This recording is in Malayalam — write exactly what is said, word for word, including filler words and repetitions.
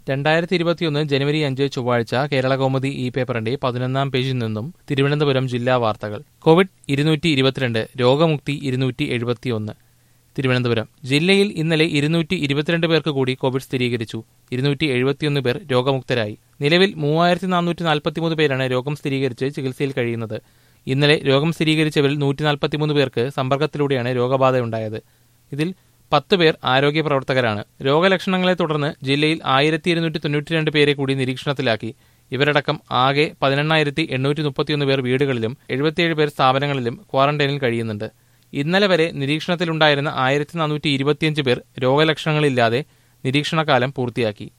രണ്ടായിരത്തി ഇരുപത്തിയൊന്ന് ജനുവരി അഞ്ച് ചൊവ്വാഴ്ച കേരളകൗമുദി ഈ പേപ്പറിന്റെ പതിനൊന്നാം പേജിൽ നിന്നും തിരുവനന്തപുരം ജില്ലാ വാർത്തകൾ. കോവിഡ് ഇരുന്നൂറ്റി ഇരുപത്തിരണ്ട്, രോഗമുക്തി ഇരുന്നൂറ്റി എഴുപത്തിയൊന്ന്. തിരുവനന്തപുരം ജില്ലയിൽ ഇന്നലെ ഇരുന്നൂറ്റി ഇരുപത്തിരണ്ട് പേർക്ക് കൂടി കോവിഡ് സ്ഥിരീകരിച്ചു. ഇരുന്നൂറ്റി എഴുപത്തിയൊന്ന് പേർ രോഗമുക്തരായി. നിലവിൽ മൂവായിരത്തി നാനൂറ്റി നാൽപ്പത്തിമൂന്ന് പേരാണ് രോഗം സ്ഥിരീകരിച്ച് ചികിത്സയിൽ കഴിയുന്നത്. ഇന്നലെ രോഗം സ്ഥിരീകരിച്ചവരിൽ നൂറ്റി നാൽപ്പത്തിമൂന്ന് പേർക്ക് സമ്പർക്കത്തിലൂടെയാണ് രോഗബാധയുണ്ടായത്. ഇതിൽ പത്ത് പേർ ആരോഗ്യ പ്രവർത്തകരാണ്. രോഗലക്ഷണങ്ങളെ തുടർന്ന് ജില്ലയിൽ ആയിരത്തി ഇരുന്നൂറ്റി തൊണ്ണൂറ്റി രണ്ട് പേരെ കൂടി നിരീക്ഷണത്തിലാക്കി. ഇവരടക്കം ആകെ പതിനെണ്ണായിരത്തി എണ്ണൂറ്റി മുപ്പത്തിയൊന്ന് പേർ വീടുകളിലും എഴുപത്തിയേഴ് പേർ സ്ഥാപനങ്ങളിലും ക്വാറന്റൈനിൽ കഴിയുന്നുണ്ട്. ഇന്നലെ വരെ നിരീക്ഷണത്തിലുണ്ടായിരുന്ന ആയിരത്തി നാനൂറ്റി ഇരുപത്തിയഞ്ച് പേർ രോഗലക്ഷണങ്ങളില്ലാതെ നിരീക്ഷണകാലം പൂർത്തിയാക്കി.